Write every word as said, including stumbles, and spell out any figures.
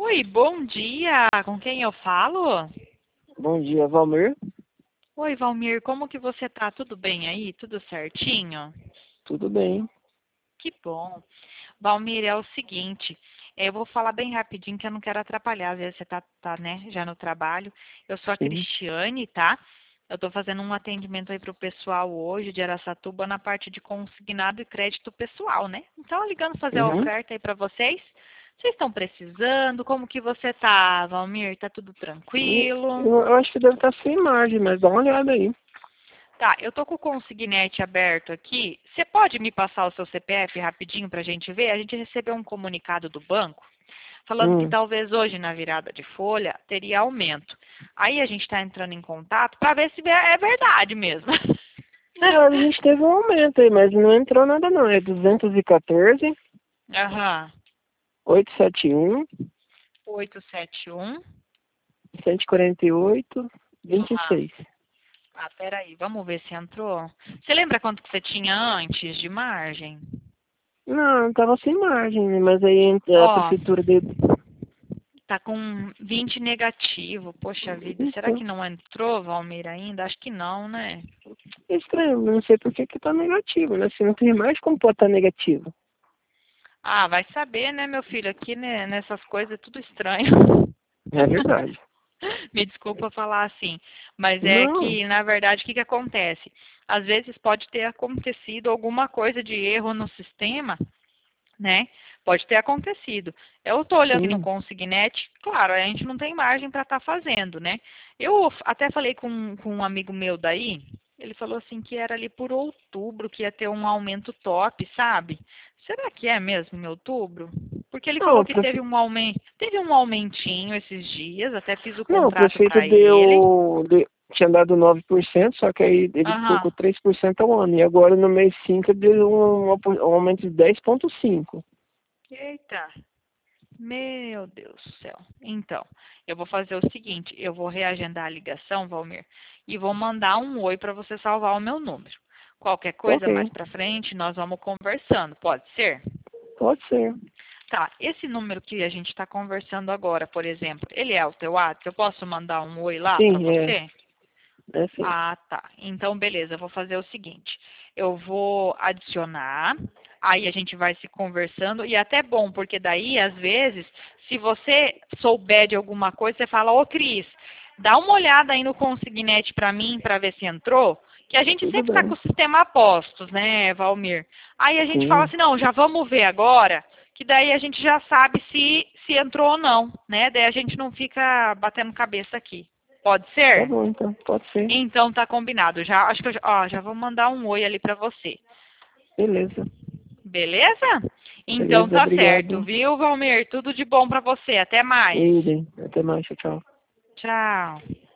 Oi, bom dia. Com quem eu falo? Bom dia, Valmir. Oi, Valmir, como que você tá? Tudo bem aí? Tudo certinho? Tudo bem? Que bom. Valmir, é o seguinte, eh, eu vou falar bem rapidinho que eu não quero atrapalhar, às vezes você tá, tá, né, já no trabalho. Eu sou a Sim. Cristiane, tá? Eu tô fazendo um atendimento aí pro pessoal hoje de Araçatuba na parte de consignado e crédito pessoal, né? Então, ligando fazer a Uhum. oferta aí para vocês. Vocês estão precisando? Como que você tá, Valmir? Tá tudo E tranquilo? Eu, eu acho que deve estar sem imagem, mas dá uma olhada aí. Tá, eu tô com o consignete aberto aqui. Você pode me passar o seu C P F rapidinho para a gente ver? A gente recebeu um comunicado do banco falando que Hum. talvez hoje na virada de folha teria aumento. Aí a gente está entrando em contato para ver se é verdade mesmo. É, a gente teve um aumento aí, mas não entrou nada não. É duzentos e quatorze, Aham. oitocentos e setenta e um, oitocentos e setenta e um. cento e quarenta e oito, vinte e Aham. seis. Ah, peraí, vamos ver se entrou. Você lembra quanto que você tinha antes de margem? Não, tava sem margem, né? Mas aí entra a Ó, prefeitura de... tá com vinte negativo. Poxa vida, será Então, que não entrou, Valmir, ainda? Acho que não, né? é estranho, não sei por que que tá negativo, né? Se não tem mais, como pode estar negativo? Ah, vai saber, né, meu filho? Aqui, né, nessas coisas é tudo estranho. É verdade. Me desculpa falar assim, mas é Não, que, na verdade, o que que acontece? Às vezes pode ter acontecido alguma coisa de erro no sistema, né? Pode ter acontecido. Eu estou olhando aqui no sim. Consignet, claro, a gente não tem margem para estar fazendo, né? Eu até falei com, com um amigo meu daí, ele falou assim que era ali por outubro que ia ter um aumento top, sabe? Será que é mesmo em outubro? Porque ele Não, falou o que teve prefe... um aumento, teve um aumentinho esses dias, até fiz o não, o contrato prefeito para ele. deu, de- tinha dado nove por cento, só que aí ele Aham. colocou três por cento ao ano. E agora no mês cinco deu um, um aumento de dez vírgula cinco. Eita. Meu Deus do céu. Então, eu vou fazer o seguinte, eu vou reagendar a ligação, Valmir, e vou mandar um oi para você salvar o meu número. Qualquer coisa mais Ok, para frente, nós vamos conversando, pode ser? pode ser. Tá, esse número que a gente está conversando agora, por exemplo, ele é o teu WhatsApp? Eu posso mandar um oi lá para Sim, é, você? é sim. Ah, tá. Então, beleza, eu vou fazer o seguinte. Eu vou adicionar, aí a gente vai se conversando, e é até bom, porque daí, às vezes, se você souber de alguma coisa, você fala, ô Cris, dá uma olhada aí no Consignete para mim, para ver se entrou, que a gente Tudo sempre está com bem. o sistema a postos, né, Valmir? Aí a gente fala Sim, assim, não, já vamos ver agora, que daí a gente já sabe se, se entrou ou não, né? Daí a gente não fica batendo cabeça aqui. Pode tá ser? bom então, pode ser. Então tá combinado. Já acho que eu já, ó, já vou mandar um oi ali pra você. Beleza, Beleza? Então beleza, tá certo, obrigado. viu, Valmir? Tudo de bom pra você. Até mais. Idem, até mais, tchau, tchau. Tchau.